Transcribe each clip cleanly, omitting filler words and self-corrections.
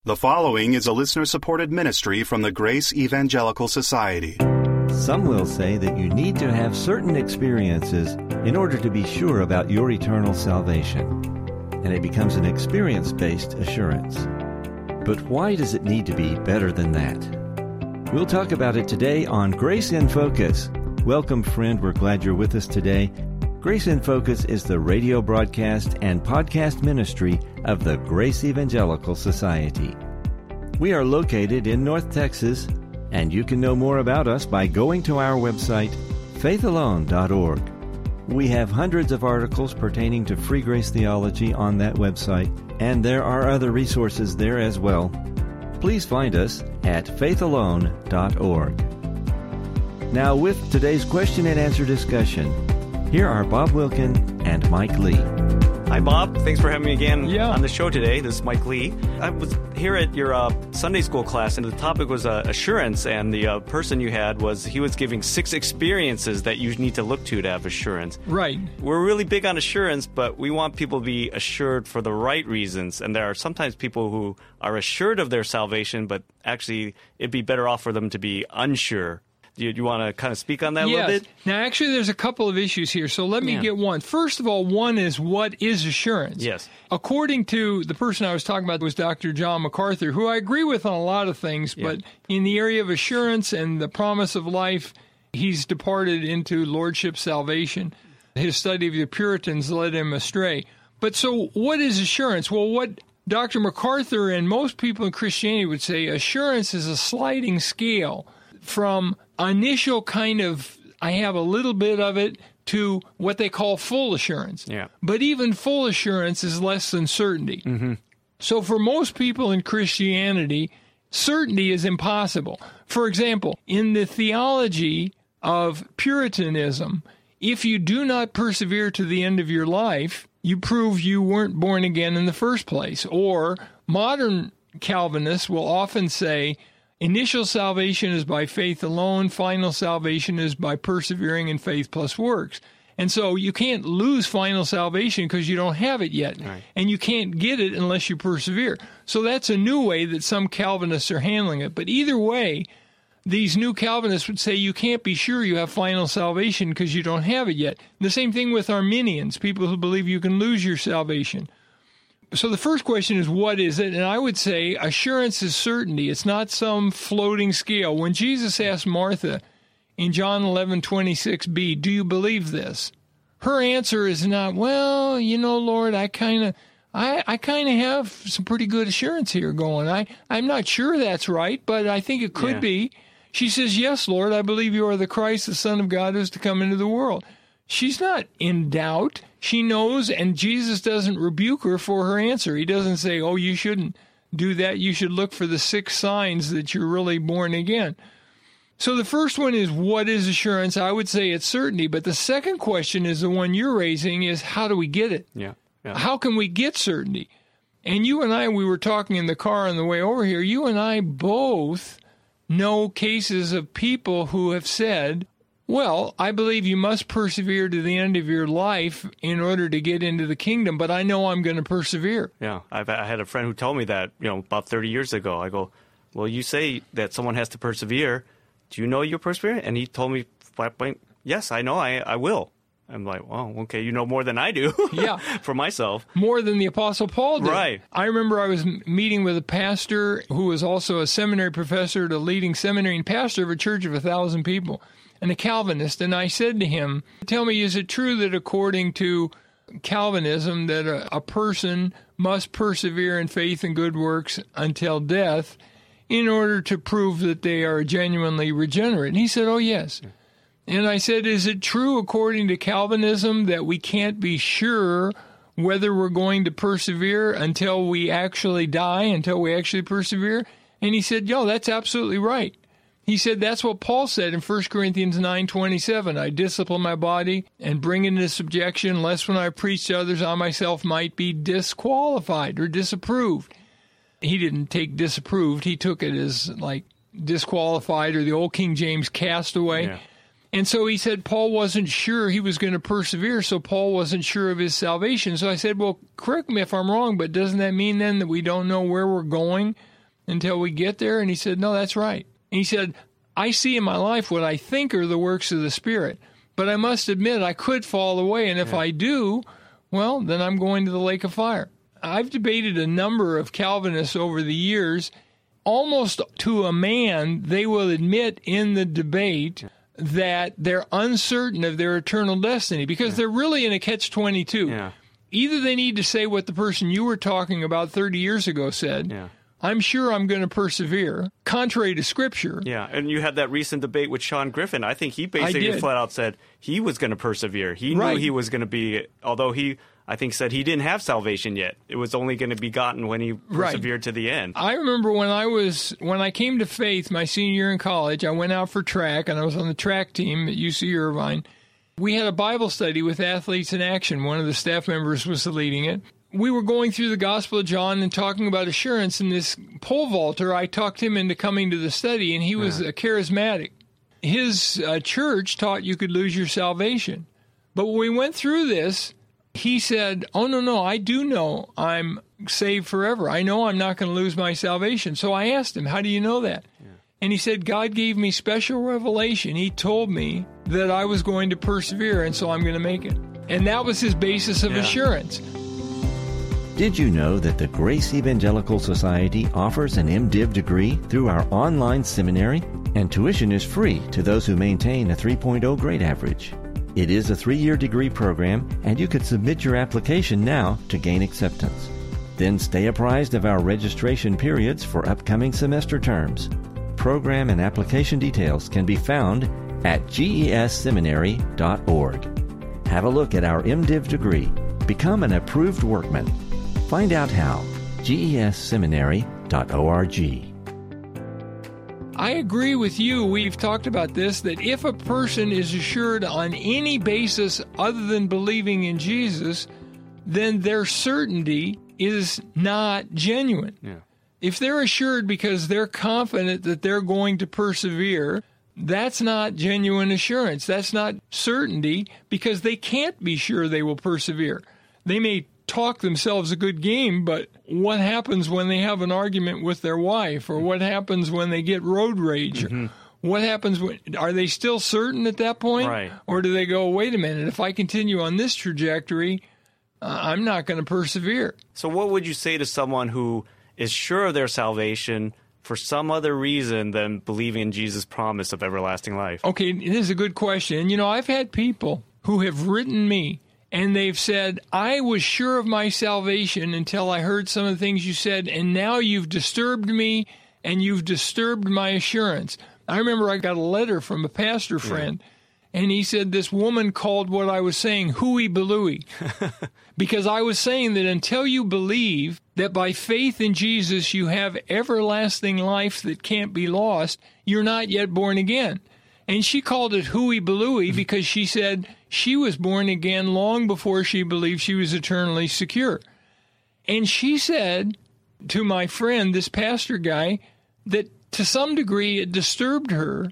The following is a listener-supported ministry from the Grace Evangelical Society. Some will say that you need to have certain experiences in order to be sure about your eternal salvation, and it becomes an experience-based assurance. But why does it need to be better than that? We'll talk about it today on Grace in Focus. Welcome, friend. We're glad you're with us today. Grace in Focus is the radio broadcast and podcast ministry of the Grace Evangelical Society. We are located in North Texas, and you can know more about us by going to our website, faithalone.org. We have hundreds of articles pertaining to free grace theology on that website, and there are other resources there as well. Please find us at faithalone.org. Now, with today's question and answer discussion, here are Bob Wilkin and Mike Lee. Hi, Bob. Thanks for having me again on the show today. This is Mike Lee. I was here at your Sunday school class, and the topic was assurance, and the person you had he was giving 6 experiences that you need to look to have assurance. Right. We're really big on assurance, but we want people to be assured for the right reasons, and there are sometimes people who are assured of their salvation, but actually it'd be better off for them to be unsure. Do you want to kind of speak on that a little bit? Now, actually, there's a couple of issues here, so let me get one. First of all, one is, what is assurance? Yes. According to the person I was talking about was Dr. John MacArthur, who I agree with on a lot of things, but in the area of assurance and the promise of life, he's departed into lordship salvation. His study of the Puritans led him astray. But so what is assurance? Well, what Dr. MacArthur and most people in Christianity would say, assurance is a sliding scale from initial kind of, I have a little bit of it, to what they call full assurance. Yeah. But even full assurance is less than certainty. Mm-hmm. So for most people in Christianity, certainty is impossible. For example, in the theology of Puritanism, if you do not persevere to the end of your life, you prove you weren't born again in the first place. Or modern Calvinists will often say, initial salvation is by faith alone. Final salvation is by persevering in faith plus works. And so you can't lose final salvation because you don't have it yet. Right. And you can't get it unless you persevere. So that's a new way that some Calvinists are handling it. But either way, these new Calvinists would say you can't be sure you have final salvation because you don't have it yet. The same thing with Arminians, people who believe you can lose your salvation. So the first question is, what is it? And I would say assurance is certainty. It's not some floating scale. When Jesus asked Martha in John 11:26b, do you believe this? Her answer is not, well, Lord, I kind of have some pretty good assurance here going. I'm not sure that's right, but I think it could be. She says, yes, Lord, I believe you are the Christ, the Son of God, who is to come into the world. She's not in doubt. She knows, and Jesus doesn't rebuke her for her answer. He doesn't say, oh, you shouldn't do that. You should look for the 6 signs that you're really born again. So the first one is, what is assurance? I would say it's certainty. But the second question is the one you're raising, is how do we get it? Yeah. How can we get certainty? And you and I, we were talking in the car on the way over here, you and I both know cases of people who have said, well, I believe you must persevere to the end of your life in order to get into the kingdom, but I know I'm going to persevere. Yeah, I had a friend who told me that, about 30 years ago. I go, well, you say that someone has to persevere. Do you know you're persevering? And he told me, yes, I know, I will. I'm like, well, okay, you know more than I do. Yeah. For myself. More than the Apostle Paul did. Right. I remember I was meeting with a pastor who was also a seminary professor at a leading seminary and pastor of a church of 1,000 people, and a Calvinist. And I said to him, tell me, is it true that according to Calvinism that a person must persevere in faith and good works until death in order to prove that they are genuinely regenerate? And he said, oh, yes. And I said, is it true according to Calvinism that we can't be sure whether we're going to persevere until we actually die, until we actually persevere? And he said, yo, that's absolutely right. He said that's what Paul said in 1 Corinthians 9:27. I discipline my body and bring it into subjection, lest when I preach to others I myself might be disqualified or disapproved. He didn't take disapproved. He took it as like disqualified, or the old King James castaway. Yeah. And so he said Paul wasn't sure he was going to persevere, so Paul wasn't sure of his salvation. So I said, well, correct me if I'm wrong, but doesn't that mean then that we don't know where we're going until we get there? And he said, no, that's right. And he said, I see in my life what I think are the works of the Spirit, but I must admit I could fall away, and if I do, well, then I'm going to the lake of fire. I've debated a number of Calvinists over the years. Almost to a man, they will admit in the debate that they're uncertain of their eternal destiny because they're really in a catch-22. Yeah. Either they need to say what the person you were talking about 30 years ago said, I'm sure I'm going to persevere, contrary to Scripture. Yeah, and you had that recent debate with Sean Griffin. I think he basically flat out said he was going to persevere. He knew he was going to be, although he, I think, said he didn't have salvation yet. It was only going to be gotten when he persevered to the end. I remember when I came to faith my senior year in college, I went out for track, and I was on the track team at UC Irvine. We had a Bible study with Athletes in Action. One of the staff members was leading it. We were going through the Gospel of John and talking about assurance, and this pole vaulter, I talked him into coming to the study, and he was a charismatic. His church taught you could lose your salvation. But when we went through this, he said, oh, no, I do know I'm saved forever. I know I'm not going to lose my salvation. So I asked him, how do you know that? And he said, God gave me special revelation. He told me that I was going to persevere, and so I'm going to make it. And that was his basis of assurance. Did you know that the Grace Evangelical Society offers an MDiv degree through our online seminary? And tuition is free to those who maintain a 3.0 grade average. It is a 3-year degree program, and you could submit your application now to gain acceptance. Then stay apprised of our registration periods for upcoming semester terms. Program and application details can be found at gesseminary.org. Have a look at our MDiv degree. Become an approved workman. Find out how. gesseminary.org. I agree with you. We've talked about this, that if a person is assured on any basis other than believing in Jesus, then their certainty is not genuine. Yeah. If they're assured because they're confident that they're going to persevere, that's not genuine assurance. That's not certainty because they can't be sure they will persevere. They may talk themselves a good game, but what happens when they have an argument with their wife, or what happens when they get road rage? What happens when, are they still certain at that point? Right. Or do they go, wait a minute, if I continue on this trajectory, I'm not going to persevere. So what would you say to someone who is sure of their salvation for some other reason than believing in Jesus' promise of everlasting life? Okay, this is a good question. You know, I've had people who have written me, and they've said, I was sure of my salvation until I heard some of the things you said, and now you've disturbed me, and you've disturbed my assurance. I remember I got a letter from a pastor friend, and he said this woman called what I was saying hooey balooey, because I was saying that until you believe that by faith in Jesus you have everlasting life that can't be lost, you're not yet born again. And she called it hooey balooey because she said she was born again long before she believed she was eternally secure. And she said to my friend, this pastor guy, that to some degree it disturbed her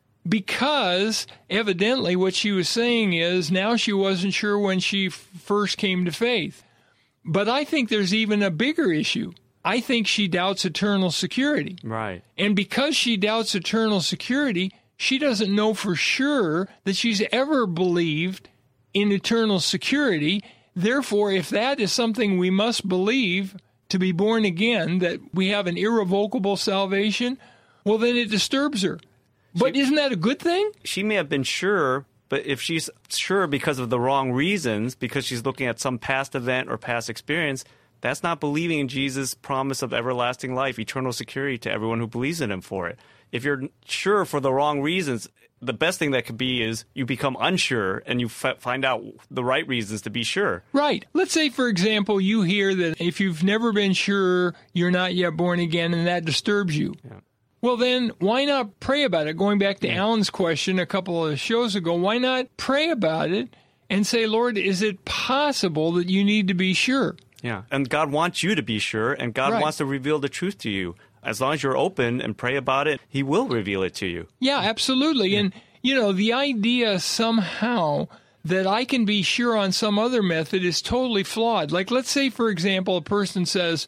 because evidently what she was saying is now she wasn't sure when she first came to faith. But I think there's even a bigger issue. I think she doubts eternal security. Right. And because she doubts eternal security, she doesn't know for sure that she's ever believed in eternal security. Therefore, if that is something we must believe to be born again, that we have an irrevocable salvation, well, then it disturbs her. But isn't that a good thing? She may have been sure, but if she's sure because of the wrong reasons, because she's looking at some past event or past experience, that's not believing in Jesus' promise of everlasting life, eternal security to everyone who believes in him for it. If you're sure for the wrong reasons, the best thing that could be is you become unsure and you find out the right reasons to be sure. Right. Let's say, for example, you hear that if you've never been sure, you're not yet born again, and that disturbs you. Yeah. Well, then why not pray about it? Going back to Alan's question a couple of shows ago, why not pray about it and say, Lord, is it possible that you need to be sure? Yeah. And God wants you to be sure, and God wants to reveal the truth to you. As long as you're open and pray about it, he will reveal it to you. Yeah, absolutely. Yeah. And, you know, the idea somehow that I can be sure on some other method is totally flawed. Like, let's say, for example, a person says,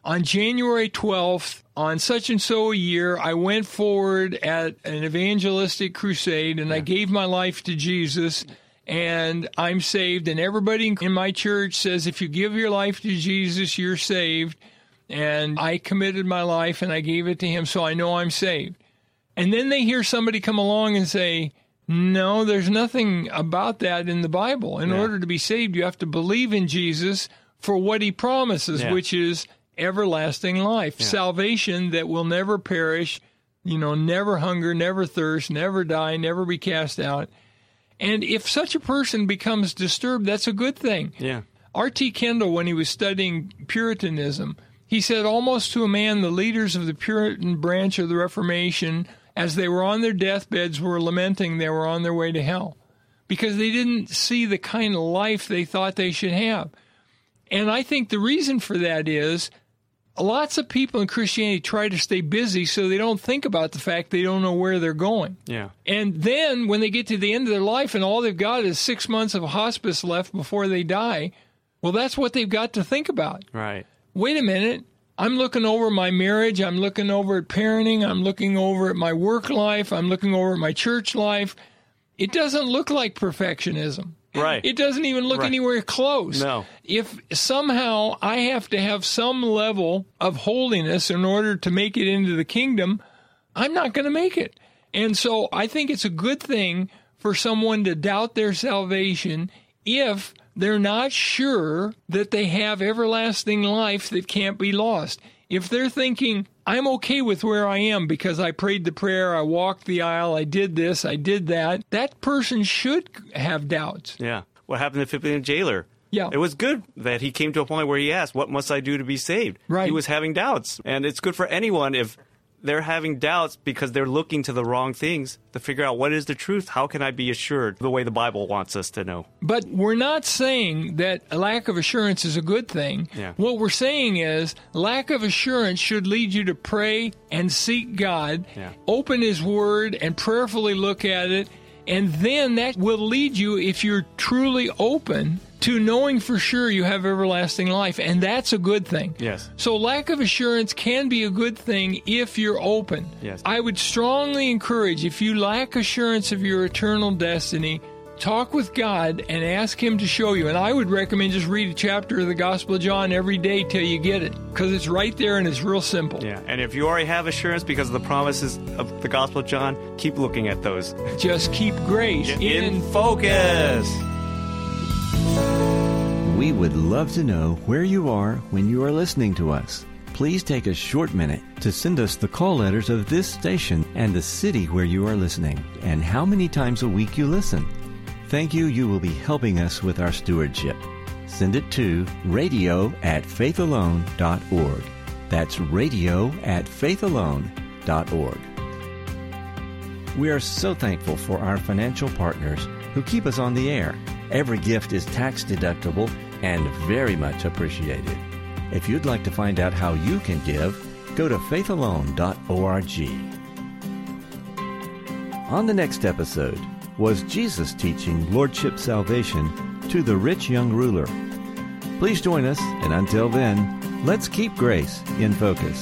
on January 12th, on such and so a year, I went forward at an evangelistic crusade and I gave my life to Jesus and I'm saved. And everybody in my church says, if you give your life to Jesus, you're saved. And I committed my life and I gave it to him, so I know I'm saved. And then they hear somebody come along and say, no, there's nothing about that in the Bible. In order to be saved, you have to believe in Jesus for what he promises, which is everlasting life, salvation that will never perish, never hunger, never thirst, never die, never be cast out. And if such a person becomes disturbed, that's a good thing. Yeah. R.T. Kendall, when he was studying Puritanism, he said almost to a man, the leaders of the Puritan branch of the Reformation, as they were on their deathbeds, were lamenting they were on their way to hell because they didn't see the kind of life they thought they should have. And I think the reason for that is lots of people in Christianity try to stay busy so they don't think about the fact they don't know where they're going. Yeah. And then when they get to the end of their life and all they've got is 6 months of hospice left before they die, well, that's what they've got to think about. Right. Wait a minute. I'm looking over my marriage. I'm looking over at parenting. I'm looking over at my work life. I'm looking over at my church life. It doesn't look like perfectionism. Right. It doesn't even look anywhere close. No. If somehow I have to have some level of holiness in order to make it into the kingdom, I'm not going to make it. And so I think it's a good thing for someone to doubt their salvation if they're not sure that they have everlasting life that can't be lost. If they're thinking, I'm okay with where I am because I prayed the prayer, I walked the aisle, I did this, I did that, that person should have doubts. Yeah. What happened to Philippian jailer? Yeah. It was good that he came to a point where he asked, what must I do to be saved? Right. He was having doubts. And it's good for anyone if they're having doubts because they're looking to the wrong things to figure out what is the truth. How can I be assured the way the Bible wants us to know? But we're not saying that a lack of assurance is a good thing. Yeah. What we're saying is lack of assurance should lead you to pray and seek God, open His Word and prayerfully look at it, and then that will lead you, if you're truly open, to knowing for sure you have everlasting life, and that's a good thing. Yes. So lack of assurance can be a good thing if you're open. Yes. I would strongly encourage, if you lack assurance of your eternal destiny, talk with God and ask Him to show you. And I would recommend just read a chapter of the Gospel of John every day till you get it, because it's right there and it's real simple. Yeah, and if you already have assurance because of the promises of the Gospel of John, keep looking at those. Just keep grace in focus. We would love to know where you are when you are listening to us. Please take a short minute to send us the call letters of this station and the city where you are listening and how many times a week you listen. Thank you. You will be helping us with our stewardship. Send it to radio@faithalone.org. That's radio@faithalone.org. We are so thankful for our financial partners who keep us on the air. Every gift is tax deductible and very much appreciated. If you'd like to find out how you can give, go to faithalone.org. On the next episode, was Jesus teaching Lordship salvation to the rich young ruler? Please join us, and until then, let's keep grace in focus.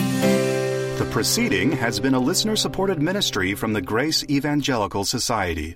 The proceeding has been a listener-supported ministry from the Grace Evangelical Society.